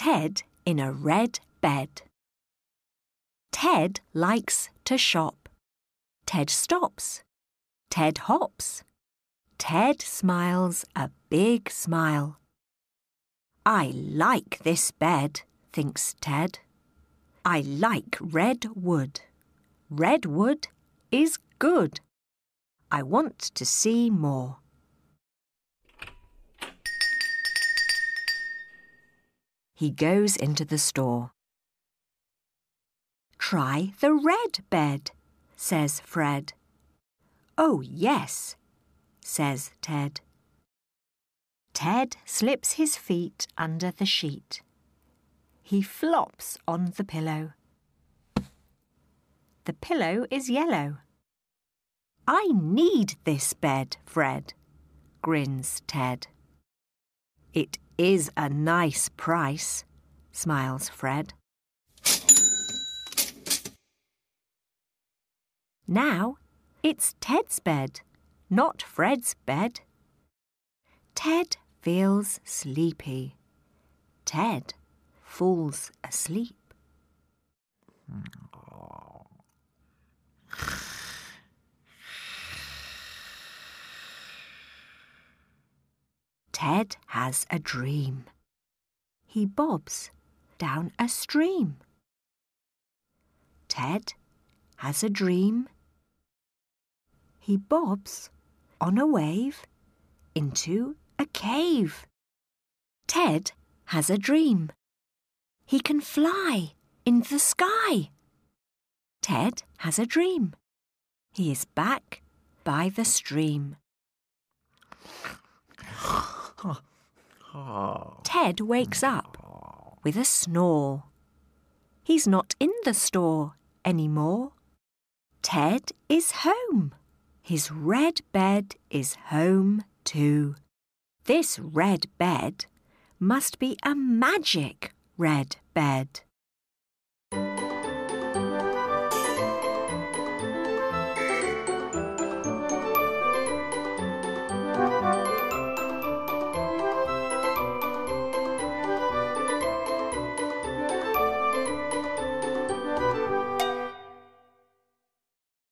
Ted in a red bed. Ted likes to shop. Ted stops. Ted hops. Ted smiles a big smile. I like this bed, thinks Ted. I like red wood. Red wood is good. I want to see more. He goes into the store. Try the red bed, says Fred. Oh, yes, says Ted. Ted slips his feet under the sheet. He flops on the pillow. The pillow is yellow. I need this bed, Fred, grins Ted. It is a nice price, smiles Fred. Now it's Ted's bed, not Fred's bed. Ted feels sleepy. Ted falls asleep. Ted has a dream. He bobs down a stream. Ted has a dream. He bobs on a wave into a cave. Ted has a dream. He can fly in the sky. Ted has a dream. He is back by the stream. Ted wakes up with a snore. He's not in the store anymore. Ted is home. His red bed is home too. This red bed must be a magic red bed.